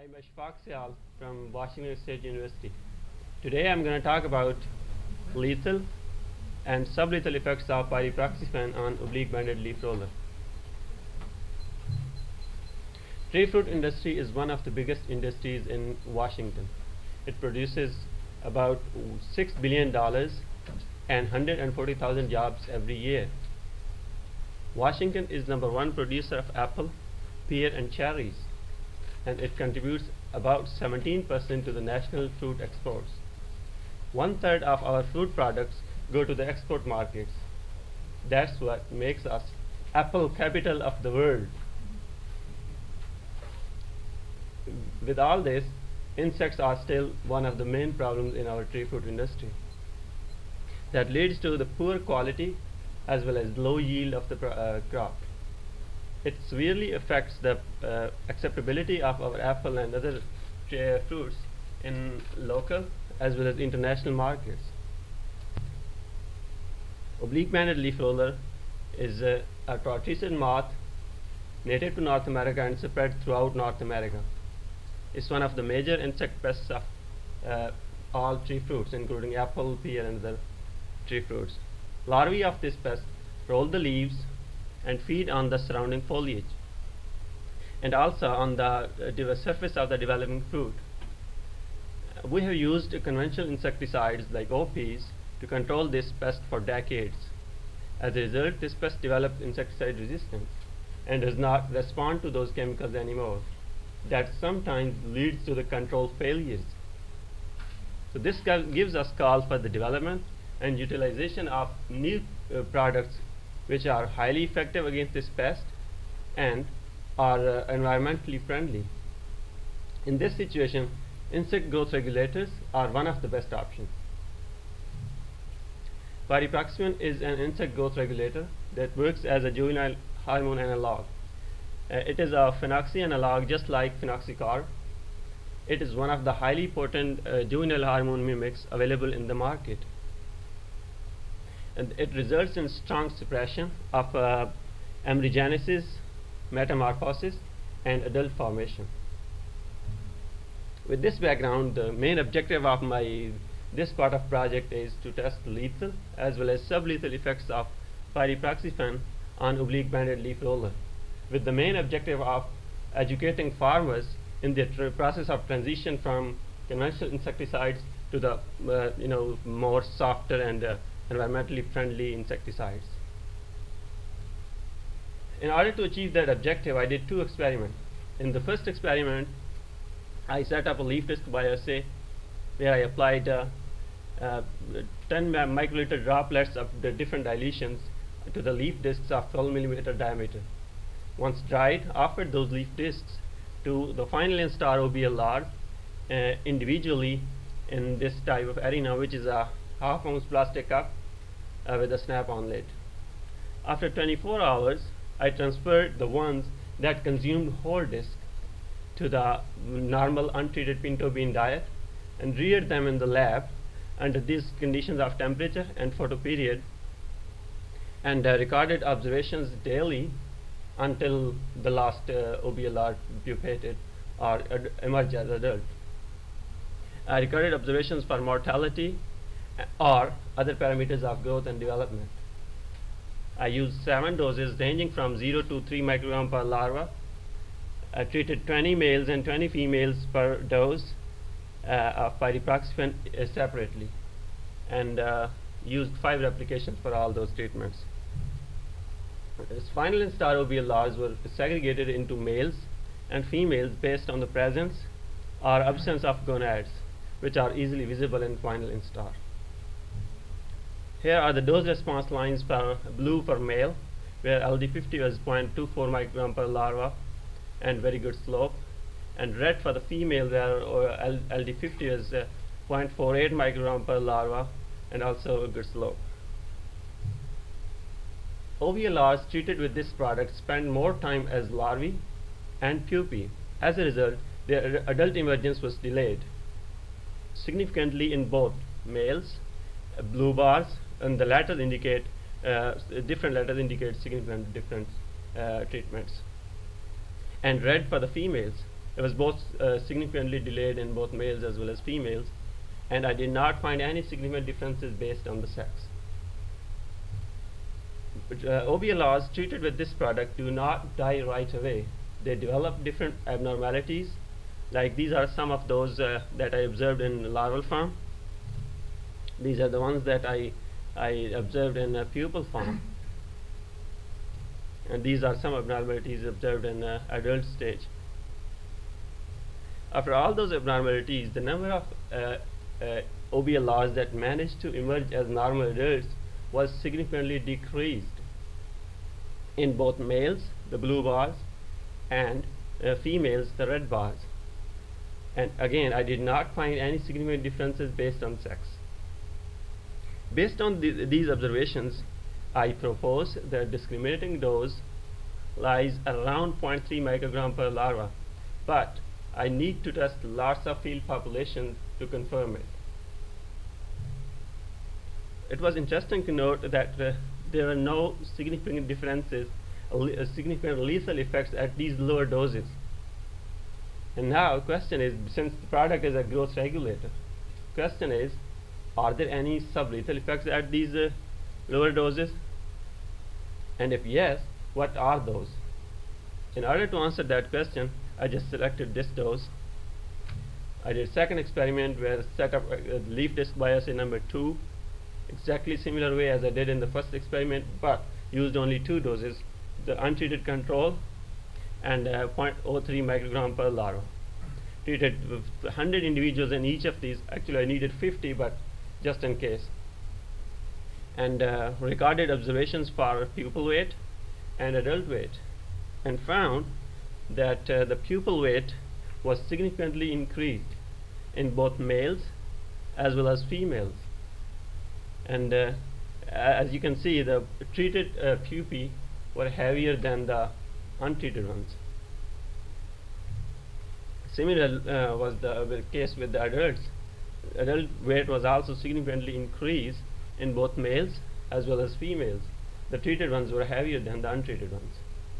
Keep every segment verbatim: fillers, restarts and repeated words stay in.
I'm Ashfaq Syal from Washington State University. Today I'm going to talk about lethal and sublethal effects of pyriproxyfen on oblique banded leaf roller. Tree fruit industry is one of the biggest industries in Washington. It produces about six billion dollars and one hundred forty thousand jobs every year. Washington is number one producer of apple, pear and cherries, and it contributes about seventeen percent to the national fruit exports. One third of our fruit products go to the export markets. That's what makes us apple capital of the world. With all this, insects are still one of the main problems in our tree fruit industry. That leads to the poor quality as well as low yield of the pro uh, crop. It severely affects the uh, acceptability of our apple and other uh, fruits in local as well as international markets. Oblique banded leaf roller is uh, a tortoiseshell moth native to North America and spread throughout North America. It's one of the major insect pests of uh, all tree fruits, including apple, pear and other tree fruits. Larvae of this pest roll the leaves and feed on the surrounding foliage and also on the uh, surface of the developing fruit. Uh, we have used uh, conventional insecticides like O Ps to control this pest for decades. As a result, this pest develops insecticide resistance and does not respond to those chemicals anymore. That sometimes leads to the control failures. So this gives us call for the development and utilization of new uh, products which are highly effective against this pest and are uh, environmentally friendly. In this situation, insect growth regulators are one of the best options. Pyriproxyfen is an insect growth regulator that works as a juvenile hormone analog. Uh, it is a phenoxy analog just like phenoxycarb. It is one of the highly potent uh, juvenile hormone mimics available in the market. And it results in strong suppression of uh, embryogenesis, metamorphosis and adult formation. With this background, the main objective of my this part of project is to test lethal as well as sublethal effects of pyriproxyfen on oblique banded leaf roller, with the main objective of educating farmers in the tr process of transition from conventional insecticides to the uh, you know more softer and uh, environmentally friendly insecticides. In order to achieve that objective, I did two experiments. In the first experiment, I set up a leaf disc bioassay where I applied uh, uh, ten microliter droplets of the different dilutions to the leaf discs of twelve millimeter diameter. Once dried, offered those leaf discs to the final instar O B L R uh, individually in this type of arena, which is a half ounce plastic cup uh, with a snap-on lid. After twenty-four hours, I transferred the ones that consumed whole disc to the normal untreated pinto bean diet and reared them in the lab under these conditions of temperature and photoperiod, and uh, recorded observations daily until the last uh, O B L R pupated or ad emerged as adult. I recorded observations for mortality or other parameters of growth and development. I used seven doses ranging from zero to three microgram per larva. I treated twenty males and twenty females per dose uh, of pyriproxyfen uh, separately, and uh, used five replications for all those treatments. This final instar O B L Rs were segregated into males and females based on the presence or absence of gonads, which are easily visible in final instar. Here are the dose response lines for blue for male, where L D fifty was zero point two four microgram per larva and very good slope, and red for the female, where uh, L D fifty was uh, zero point four eight microgram per larva and also a good slope. O B L Rs treated with this product spend more time as larvae and pupae. As a result, their adult emergence was delayed significantly in both males. Uh, blue bars and the latter indicate uh, different letters indicate significant different uh, treatments, and red for the females. it was both uh, significantly delayed in both males as well as females, and I did not find any significant differences based on the sex. But, uh, O B L Rs treated with this product do not die right away. They develop different abnormalities. Like these are some of those uh, that I observed in larval form. These are the ones that I, I observed in a pupal form. And these are some abnormalities observed in uh, adult stage. After all those abnormalities, the number of uh, uh, O B L Rs that managed to emerge as normal adults was significantly decreased in both males, the blue bars, and uh, females, the red bars. And again, I did not find any significant differences based on sex. Based on th these observations, I propose that discriminating dose lies around zero point three microgram per larva, but I need to test larger field populations to confirm it. It was interesting to note that uh, there are no significant differences, uh, significant lethal effects at these lower doses. And now, question is, since the product is a growth regulator, question is, are there any sublethal effects at these uh, lower doses? And if yes, what are those? In order to answer that question, I just selected this dose. I did a second experiment where I set up uh, leaf disc biopsy number two, exactly similar way as I did in the first experiment, but used only two doses, the untreated control and uh, zero point zero three microgram per larva. Treated with one hundred individuals in each of these. Actually, I needed fifty, but just in case. And uh, recorded observations for pupil weight and adult weight, and found that uh, the pupil weight was significantly increased in both males as well as females. And uh, as you can see, the treated uh, pupae were heavier than the untreated ones. Similar uh, was the uh, case with the adults. Adult weight was also significantly increased in both males as well as females. The treated ones were heavier than the untreated ones.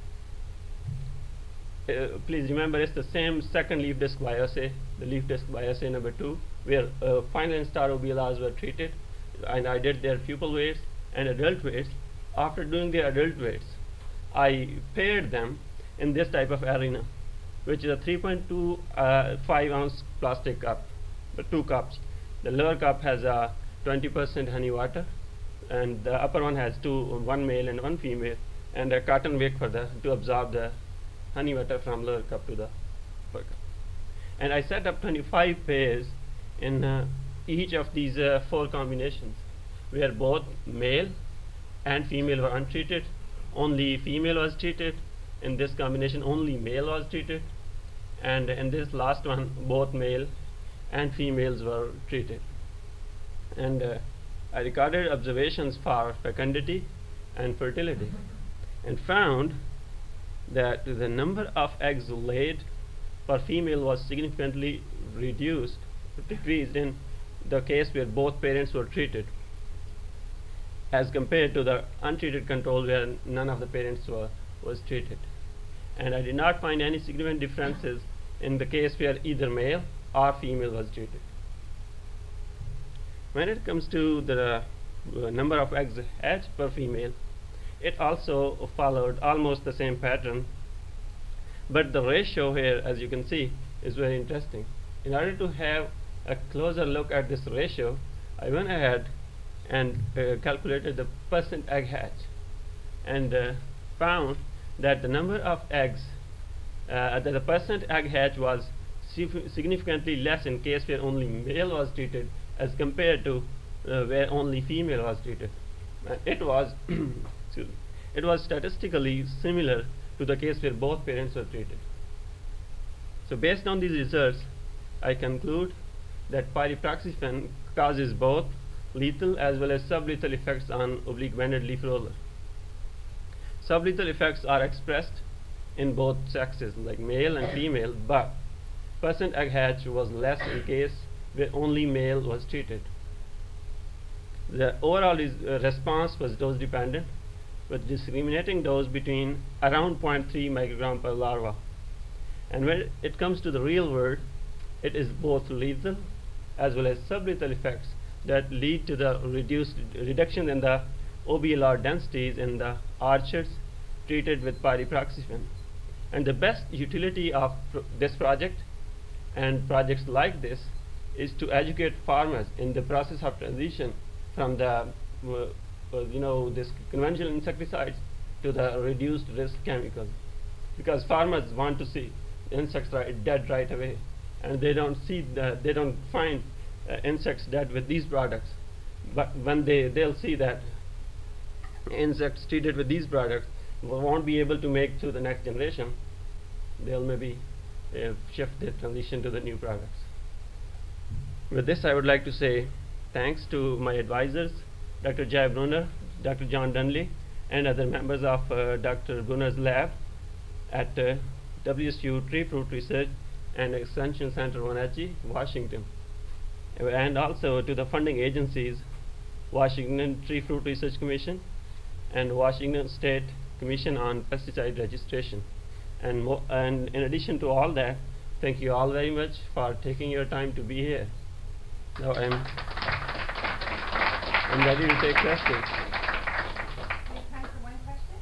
Uh, please remember, it's the same second leaf disc biopsy, the leaf disc biopsy number two, where uh, final and star O B L Rs were treated, and I did their pupil weights and adult weights. After doing their adult weights, I paired them in this type of arena, which is a three point two five ounce plastic cup, the two cups. The lower cup has a twenty percent honey water, and the upper one has two, one male and one female, and a cotton wick for the to absorb the honey water from lower cup to the upper cup. And I set up twenty-five pairs in uh, each of these uh, four combinations, where both male and female were untreated. Only female was treated. In this combination, only male was treated, and in this last one, both male and females were treated. And uh, I recorded observations for fecundity and fertility, and found that the number of eggs laid for female was significantly reduced, decreased in the case where both parents were treated, as compared to the untreated control where none of the parents were was treated. And I did not find any significant differences in the case where either male or female was treated. When it comes to the uh, number of eggs hatched per female, it also followed almost the same pattern, but the ratio here, as you can see, is very interesting. In order to have a closer look at this ratio, I went ahead and uh, calculated the percent egg hatch, and uh, found that the number of eggs, uh, that the percent egg hatch was significantly less in case where only male was treated as compared to uh, where only female was treated. Uh, it was it was statistically similar to the case where both parents were treated. So based on these results, I conclude that pyriproxyfen causes both lethal as well as sublethal effects on oblique banded leaf roller. Sublethal effects are expressed in both sexes, like male and female, but percent egg hatch was less in case where only male was treated. The overall is, uh, response was dose dependent, with discriminating dose between around zero point three microgram per larva. And when it comes to the real world, it is both lethal as well as sublethal effects that lead to the reduced reduction in the O B L R densities in the orchards treated with pyriproxyfen. And the best utility of pr this project and projects like this is to educate farmers in the process of transition from the uh, uh, you know this conventional insecticides to the reduced risk chemicals, because farmers want to see insects right dead right away, and they don't see the, they don't find uh, insects dead with these products. But when they they'll see that insects treated with these products won't be able to make to the next generation, they'll maybe uh, shift their transition to the new products. With this, I would like to say thanks to my advisors, Doctor Jay Brunner, Doctor John Dunley, and other members of uh, Doctor Brunner's lab at uh, W S U Tree Fruit Research and Extension Center, Wenatchee, Washington, and also to the funding agencies, Washington Tree Fruit Research Commission and Washington State Commission on Pesticide Registration. And, mo and in addition to all that, thank you all very much for taking your time to be here. Now I'm, I'm ready to take questions. We have time for one question.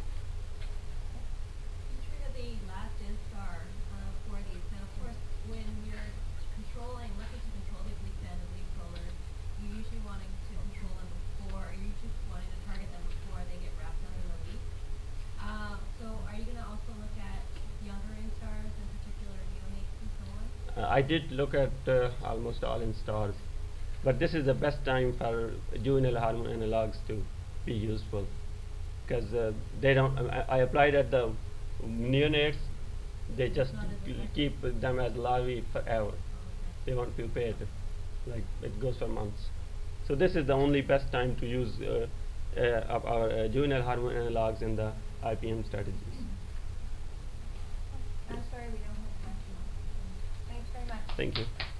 You treated the last instar uh, for these. Now, of course, when you're controlling, looking to control these leaf band and leaf rollers, you're usually wanting to control them before, or you're usually wanting to target them before they get wrapped up in the leaf. Um, so, are you going to also look at younger instars, in particular neonates and so on? Uh, I did look at uh, almost all instars, but this is the best time for juvenile hormone analogs to be useful, because uh, they don't. Um, I, I applied at the neonates; they just Not as effective? keep them as larvae forever. Oh, okay. They won't pupate, like it goes for months. So this is the only best time to use uh, uh, of our uh, juvenile hormone analogs in the I P M strategies. I'm sorry we don't have time. Thanks very much. Thank you.